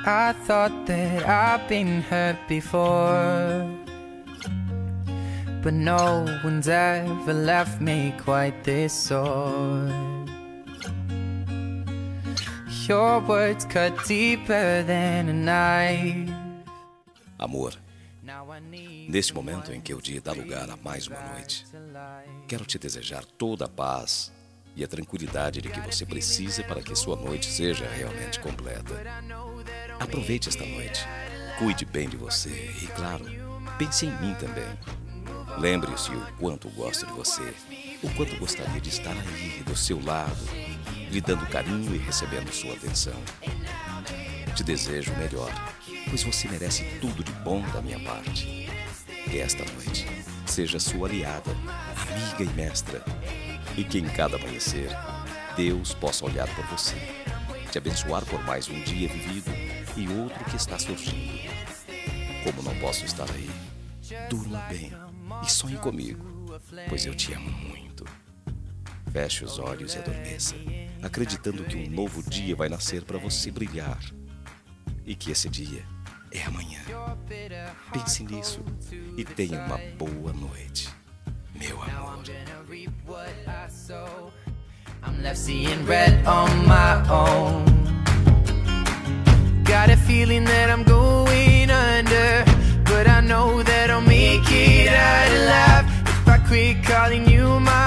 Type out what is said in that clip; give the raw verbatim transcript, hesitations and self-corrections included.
I thought that I've been hurt before, but no one's ever left me quite this sore. Your words cut deeper than a knife. Amor, neste momento em que o dia dá lugar a mais uma noite, quero te desejar toda a paz e a tranquilidade de que você precisa para que sua noite seja realmente completa. Aproveite esta noite, cuide bem de você e, claro, pense em mim também. Lembre-se o quanto gosto de você, o quanto gostaria de estar aí, do seu lado, lhe dando carinho e recebendo sua atenção. Te desejo o melhor, pois você merece tudo de bom da minha parte. Que esta noite seja sua aliada, amiga e mestra, e que em cada amanhecer Deus possa olhar por você, te abençoar por mais um dia vivido e outro que está surgindo. Como não posso estar aí, durma bem e sonhe comigo, pois eu te amo muito. Feche os olhos e adormeça, acreditando que um novo dia vai nascer para você brilhar e que esse dia é amanhã. Pense nisso e tenha uma boa noite, meu amor. I'm left seeing red on my own. Got a feeling that I'm going under, but I know that I'll make it out alive if I quit calling you my